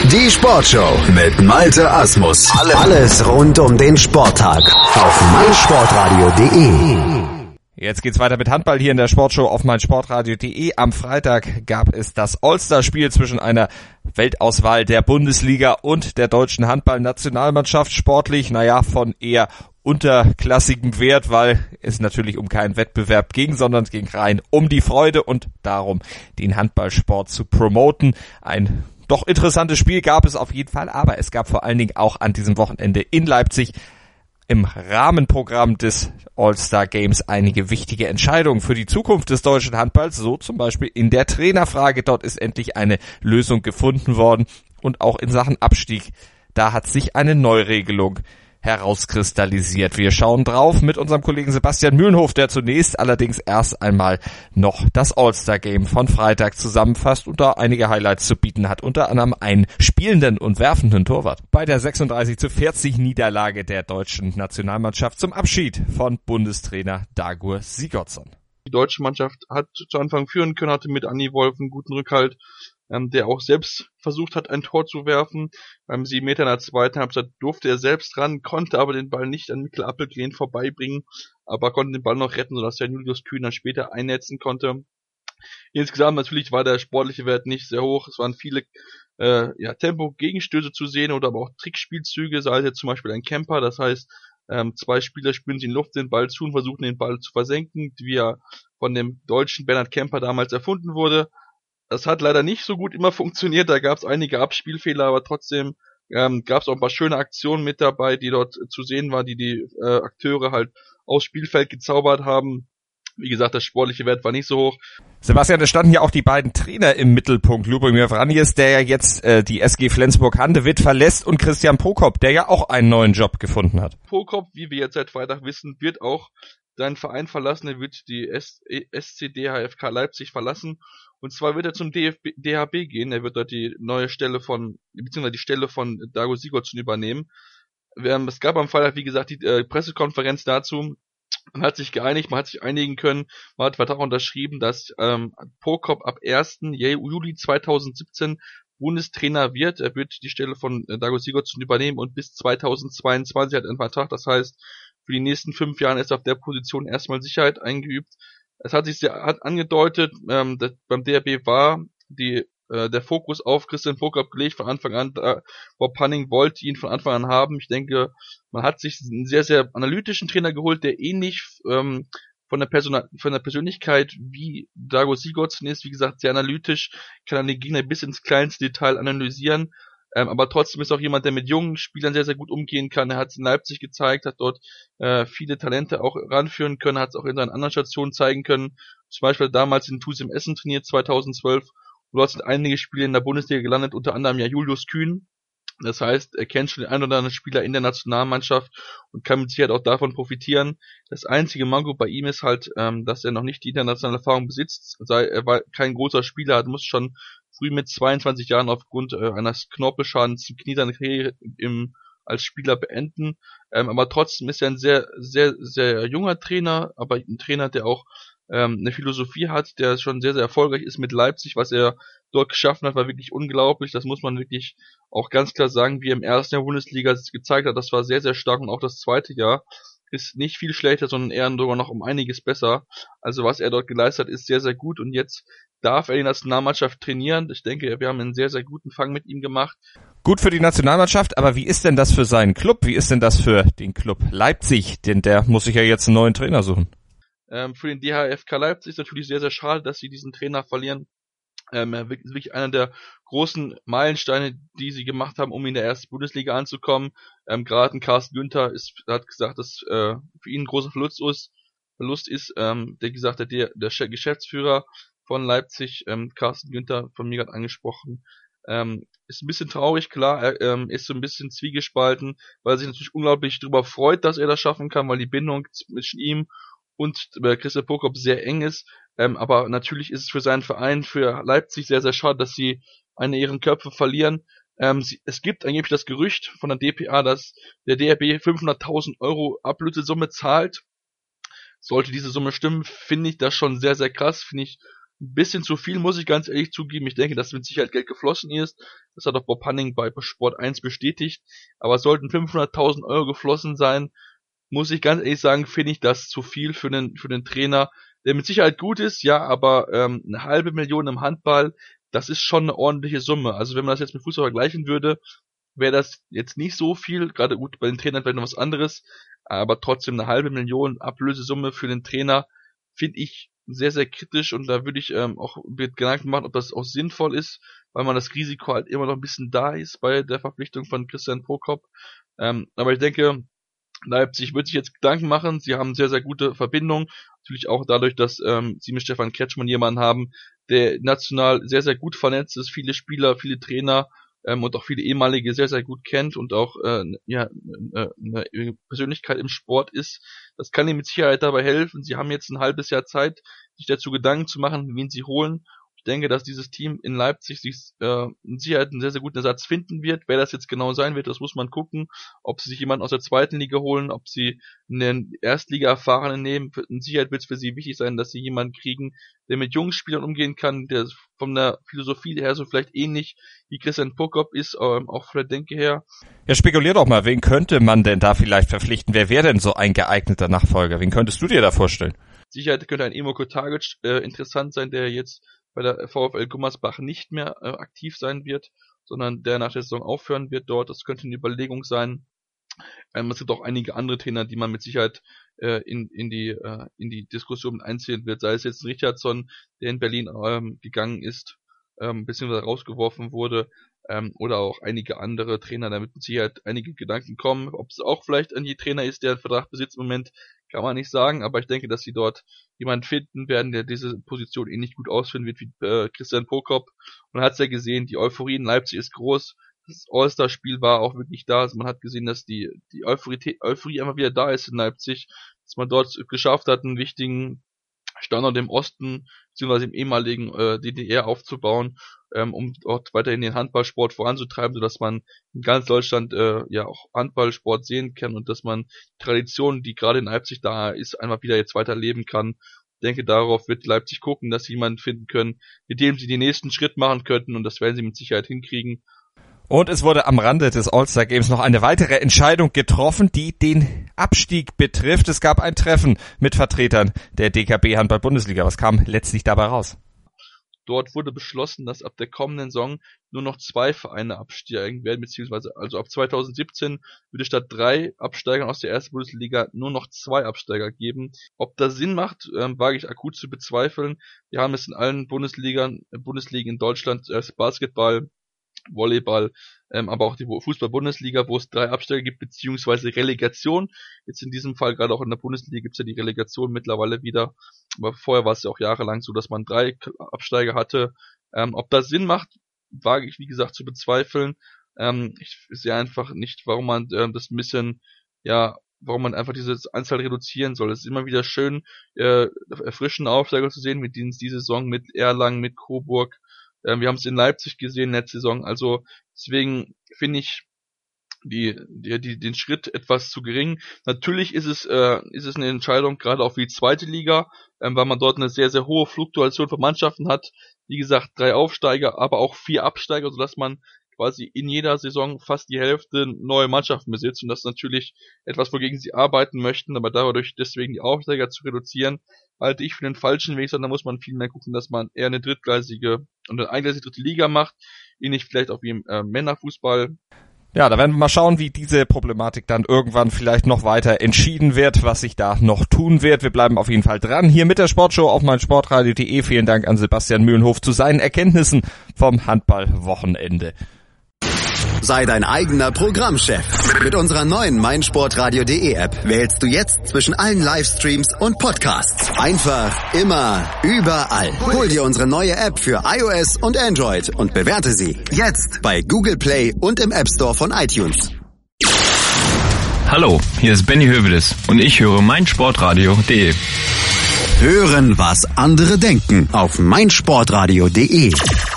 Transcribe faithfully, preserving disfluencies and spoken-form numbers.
Die Sportshow mit Malte Asmus. Alles rund um den Sporttag auf meinsportradio punkt de. Jetzt geht's weiter mit Handball hier in der Sportshow auf meinsportradio punkt de. Am Freitag gab es das All-Star-Spiel zwischen einer Weltauswahl der Bundesliga und der deutschen Handball-Nationalmannschaft. Sportlich, naja, von eher unterklassigem Wert, weil es natürlich um keinen Wettbewerb ging, sondern es ging rein um die Freude und darum, den Handballsport zu promoten. Ein doch interessantes Spiel gab es auf jeden Fall, aber es gab vor allen Dingen auch an diesem Wochenende in Leipzig im Rahmenprogramm des All-Star Games einige wichtige Entscheidungen für die Zukunft des deutschen Handballs, so zum Beispiel in der Trainerfrage. Dort ist endlich eine Lösung gefunden worden und auch in Sachen Abstieg, da hat sich eine Neuregelung herauskristallisiert. Wir schauen drauf mit unserem Kollegen Sebastian Mühlenhof, der zunächst allerdings erst einmal noch das All-Star-Game von Freitag zusammenfasst und da einige Highlights zu bieten hat, unter anderem einen spielenden und werfenden Torwart. Bei der sechsunddreißig zu vierzig Niederlage der deutschen Nationalmannschaft zum Abschied von Bundestrainer Dagur Sigurdsson. Die deutsche Mannschaft hat zu Anfang führen können, hatte mit Anni Wolf einen guten Rückhalt, ähm, der auch selbst versucht hat, ein Tor zu werfen. Beim sieben Meter in der zweiten Halbzeit durfte er selbst ran, konnte aber den Ball nicht an Mikkel Appelgren vorbeibringen, aber konnte den Ball noch retten, sodass der Julius Kühn dann später einnetzen konnte. Insgesamt natürlich war der sportliche Wert nicht sehr hoch. Es waren viele äh, ja, Tempo-Gegenstöße zu sehen oder aber auch Trickspielzüge, sei es jetzt zum Beispiel ein Camper, das heißt, ähm, zwei Spieler spielen sich in Luft den Ball zu und versuchen den Ball zu versenken, wie er von dem deutschen Bernhard Kemper damals erfunden wurde. Das hat leider nicht so gut immer funktioniert, da gab es einige Abspielfehler, aber trotzdem ähm, gab es auch ein paar schöne Aktionen mit dabei, die dort zu sehen waren, die die äh, Akteure halt aufs Spielfeld gezaubert haben. Wie gesagt, der sportliche Wert war nicht so hoch. Sebastian, es standen ja auch die beiden Trainer im Mittelpunkt. Lubomir Vranjes, der ja jetzt äh, die S G Flensburg-Handewitt verlässt, und Christian Prokop, der ja auch einen neuen Job gefunden hat. Prokop, wie wir jetzt seit Freitag wissen, wird auch seinen Verein verlassen. Er wird die S C D H F K Leipzig verlassen. Und zwar wird er zum D F B, D H B gehen. Er wird dort die neue Stelle von, beziehungsweise die Stelle von Dago Sigurdsson übernehmen. Es gab am Freitag, wie gesagt, die äh, Pressekonferenz dazu. Man hat sich geeinigt, man hat sich einigen können, man hat Vertrag unterschrieben, dass ähm, Prokop ab ersten Juli zweitausendsiebzehn Bundestrainer wird. Er wird die Stelle von äh, Dago Sigurdsson übernehmen und bis zweitausendzweiundzwanzig hat er einen Vertrag. Das heißt, für die nächsten fünf Jahre ist auf der Position erstmal Sicherheit eingeübt. Es hat sich sehr hat angedeutet, ähm, dass beim D R B war die äh, der Fokus auf Christian Prokop gelegt von Anfang an. Äh, Bob Hanning wollte ihn von Anfang an haben. Ich denke, man hat sich einen sehr, sehr analytischen Trainer geholt, der ähnlich ähm, von der Person von der Persönlichkeit wie Dago Sigurdsson ist. Wie gesagt, sehr analytisch, kann dann den Gegner bis ins kleinste Detail analysieren. Ähm, aber trotzdem ist auch jemand, der mit jungen Spielern sehr, sehr gut umgehen kann. Er hat es in Leipzig gezeigt, hat dort äh, viele Talente auch ranführen können, hat es auch in seinen anderen Stationen zeigen können. Zum Beispiel damals in TuS im Essen trainiert, zweitausendzwölf. Und dort sind einige Spiele in der Bundesliga gelandet, unter anderem ja Julius Kühn. Das heißt, er kennt schon den einen oder anderen Spieler in der Nationalmannschaft und kann mit Sicherheit auch davon profitieren. Das einzige Manko bei ihm ist halt, ähm, dass er noch nicht die internationale Erfahrung besitzt. Sei, er war kein großer Spieler, hat muss schon früh mit zweiundzwanzig Jahren aufgrund äh, eines Knorpelschadens im Knie seine Karriere im, als Spieler beenden. Ähm, aber trotzdem ist er ein sehr, sehr, sehr junger Trainer, aber ein Trainer, der auch ähm, eine Philosophie hat, der schon sehr, sehr erfolgreich ist mit Leipzig. Was er dort geschaffen hat, war wirklich unglaublich. Das muss man wirklich auch ganz klar sagen, wie er im ersten Jahr Bundesliga gezeigt hat. Das war sehr, sehr stark, und auch das zweite Jahr ist nicht viel schlechter, sondern eher sogar noch um einiges besser. Also was er dort geleistet hat, ist sehr, sehr gut, und jetzt darf er die Nationalmannschaft trainieren. Ich denke, wir haben einen sehr, sehr guten Fang mit ihm gemacht. Gut für die Nationalmannschaft, aber wie ist denn das für seinen Club? Wie ist denn das für den Club Leipzig? Denn der muss sich ja jetzt einen neuen Trainer suchen. Ähm, für den D H F K Leipzig ist natürlich sehr, sehr schade, dass sie diesen Trainer verlieren. Ähm, er ist wirklich einer der großen Meilensteine, die sie gemacht haben, um in der ersten Bundesliga anzukommen. Ähm, gerade Carsten Günther ist, hat gesagt, dass äh, für ihn ein großer Verlust ist. Verlust ist, ähm, der gesagt, der, der Geschäftsführer von Leipzig, ähm, Carsten Günther, von mir gerade angesprochen, ähm, ist ein bisschen traurig, klar, er ähm, ist so ein bisschen zwiegespalten, weil er sich natürlich unglaublich darüber freut, dass er das schaffen kann, weil die Bindung zwischen ihm und äh, Christian Prokop sehr eng ist. Ähm, aber natürlich ist es für seinen Verein, für Leipzig, sehr, sehr schade, dass sie eine ihren Köpfe verlieren. Ähm, sie, es gibt angeblich das Gerücht von der D P A, dass der D R B fünfhunderttausend Euro Ablösesumme zahlt. Sollte diese Summe stimmen, finde ich das schon sehr, sehr krass. Finde ich ein bisschen zu viel, muss ich ganz ehrlich zugeben. Ich denke, dass mit Sicherheit Geld geflossen ist. Das hat auch Bob Hanning bei Sport eins bestätigt. Aber sollten fünfhunderttausend Euro geflossen sein, muss ich ganz ehrlich sagen, finde ich das zu viel für den, für den Trainer, der mit Sicherheit gut ist, ja, aber ähm, eine halbe Million im Handball, das ist schon eine ordentliche Summe. Also wenn man das jetzt mit Fußball vergleichen würde, wäre das jetzt nicht so viel, gerade gut, bei den Trainern vielleicht noch was anderes, aber trotzdem eine halbe Million Ablösesumme für den Trainer finde ich sehr, sehr kritisch, und da würde ich ähm, auch mit Gedanken machen, ob das auch sinnvoll ist, weil man das Risiko halt immer noch ein bisschen da ist bei der Verpflichtung von Christian Prokop. Ähm, aber ich denke, Leipzig wird sich jetzt Gedanken machen. Sie haben sehr, sehr gute Verbindungen. Natürlich auch dadurch, dass ähm, sie mit Stefan Kretschmann jemanden haben, der national sehr, sehr gut vernetzt ist, viele Spieler, viele Trainer ähm, und auch viele ehemalige sehr, sehr gut kennt und auch äh, ja eine Persönlichkeit im Sport ist. Das kann ihnen mit Sicherheit dabei helfen. Sie haben jetzt ein halbes Jahr Zeit, sich dazu Gedanken zu machen, wen sie holen. Ich denke, dass dieses Team in Leipzig sich äh, in Sicherheit einen sehr, sehr guten Ersatz finden wird. Wer das jetzt genau sein wird, das muss man gucken. Ob sie sich jemanden aus der zweiten Liga holen, ob sie einen Erstliga-Erfahrenen nehmen. In Sicherheit wird es für sie wichtig sein, dass sie jemanden kriegen, der mit jungen Spielern umgehen kann, der von der Philosophie her so vielleicht ähnlich wie Christian Prokop ist, ähm, auch von der Denke her. Ja, spekulier doch mal, ven könnte man denn da vielleicht verpflichten? Wer wäre denn so ein geeigneter Nachfolger? Wen könntest du dir da vorstellen? Sicherheit könnte ein Emo Kotagic äh, interessant sein, der jetzt bei der VfL Gummersbach nicht mehr äh, aktiv sein wird, sondern der nach der Saison aufhören wird dort. Das könnte eine Überlegung sein. Ähm, es gibt auch einige andere Trainer, die man mit Sicherheit äh, in, in, die, äh, in die Diskussion einziehen wird. Sei es jetzt Richardson, der in Berlin ähm, gegangen ist, ähm, beziehungsweise rausgeworfen wurde, ähm, oder auch einige andere Trainer, damit mit Sicherheit einige Gedanken kommen. Ob es auch vielleicht ein Trainer ist, der einen Vertrag besitzt im Moment, kann man nicht sagen, aber ich denke, dass sie dort jemanden finden werden, der diese Position ähnlich gut ausführen wird wie äh, Christian Prokop. Man hat es ja gesehen, die Euphorie in Leipzig ist groß. Das All-Star-Spiel war auch wirklich da. Also man hat gesehen, dass die die Euphorie, Euphorie immer wieder da ist in Leipzig, dass man dort geschafft hat, einen wichtigen Standort im Osten beziehungsweise im ehemaligen äh, D D R aufzubauen, ähm, um dort weiterhin den Handballsport voranzutreiben, sodass man in ganz Deutschland äh, ja auch Handballsport sehen kann und dass man die Tradition, die gerade in Leipzig da ist, einfach wieder jetzt weiterleben kann. Ich denke, darauf wird Leipzig gucken, dass sie jemanden finden können, mit dem sie den nächsten Schritt machen könnten, und das werden sie mit Sicherheit hinkriegen. Und es wurde am Rande des All-Star Games noch eine weitere Entscheidung getroffen, die den Abstieg betrifft. Es gab ein Treffen mit Vertretern der D K B Handball-Bundesliga. Was kam letztlich dabei raus? Dort wurde beschlossen, dass ab der kommenden Saison nur noch zwei Vereine absteigen werden, beziehungsweise also ab zweitausendsiebzehn würde statt drei Absteigern aus der ersten Bundesliga nur noch zwei Absteiger geben. Ob das Sinn macht, ähm, wage ich akut zu bezweifeln. Wir haben es in allen Bundesligern, Bundesligen in Deutschland, äh, Basketball, Volleyball, ähm, aber auch die Fußball-Bundesliga, wo es drei Absteiger gibt, beziehungsweise Relegation. Jetzt in diesem Fall, gerade auch in der Bundesliga, gibt es ja die Relegation mittlerweile wieder. Aber vorher war es ja auch jahrelang so, dass man drei Absteiger hatte. Ähm, ob das Sinn macht, wage ich, wie gesagt, zu bezweifeln. Ähm, ich sehe einfach nicht, warum man ähm, das ein bisschen, ja, warum man einfach diese Anzahl reduzieren soll. Es ist immer wieder schön, äh, erfrischende Aufsteiger zu sehen, mit denen es diese Saison mit Erlangen, mit Coburg, wir haben es in Leipzig gesehen letzte Saison, also deswegen finde ich die, die, die, den Schritt etwas zu gering. Natürlich ist es, äh, ist es eine Entscheidung, gerade auch für die zweite Liga, ähm, weil man dort eine sehr, sehr hohe Fluktuation von Mannschaften hat. Wie gesagt, drei Aufsteiger, aber auch vier Absteiger, sodass man quasi in jeder Saison fast die Hälfte neue Mannschaften besitzt, und das ist natürlich etwas, wogegen sie arbeiten möchten, aber dadurch deswegen die Aufsteiger zu reduzieren, halte ich für den falschen Weg, sondern da muss man viel mehr gucken, dass man eher eine drittgleisige und eine eingleisige dritte Liga macht, ähnlich vielleicht auch wie im äh, Männerfußball. Ja, da werden wir mal schauen, wie diese Problematik dann irgendwann vielleicht noch weiter entschieden wird, was sich da noch tun wird. Wir bleiben auf jeden Fall dran hier mit der Sportshow auf meinsportradio punkt de. Vielen Dank an Sebastian Mühlenhof zu seinen Erkenntnissen vom Handballwochenende. Sei dein eigener Programmchef. Mit unserer neuen meinsportradio punkt de App wählst du jetzt zwischen allen Livestreams und Podcasts. Einfach, immer, überall. Hol dir unsere neue App für iOS und Android und bewerte sie jetzt bei Google Play und im App Store von iTunes. Hallo, hier ist Benny Hövedes und ich höre meinsportradio punkt de. Hören, was andere denken auf meinsportradio punkt de.